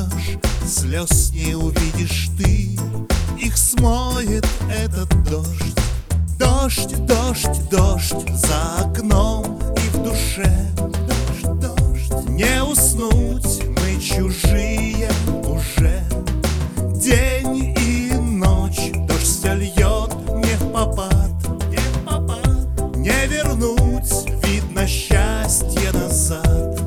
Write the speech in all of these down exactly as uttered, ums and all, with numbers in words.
поймешь, слез не увидишь ты, их смоет этот дождь. Дождь, дождь, дождь за окном и в душе. Дождь, дождь, не уснуть, мы чужие уже. День и ночь, дождь все льет не в попад, не в попад. Не вернуть, видно, счастье назад.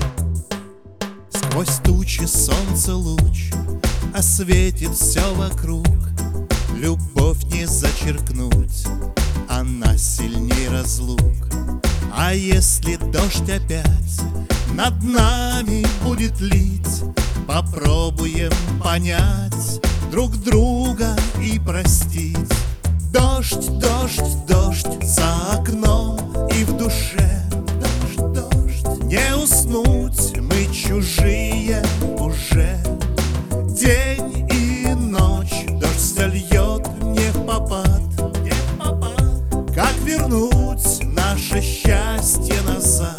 Сквозь тучи солнца луч осветит все вокруг. Любовь не зачеркнуть, она сильней разлук. А если дождь опять над нами будет лить, попробуем понять друг друга и простить. Дождь, дождь, дождь за окном и в душе. Дождь, дождь, не уснуть, мы чужие уже. День и ночь, дождь все льет не в попад, не в попад. Как вернуть наше счастье назад?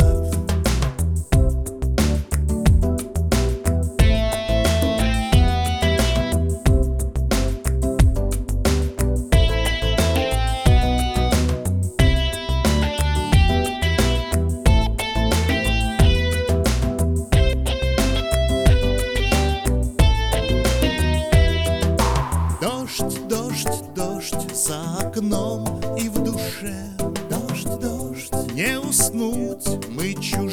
Дождь, дождь, дождь за окном и в душе. Дождь, дождь, не уснуть, мы чужие.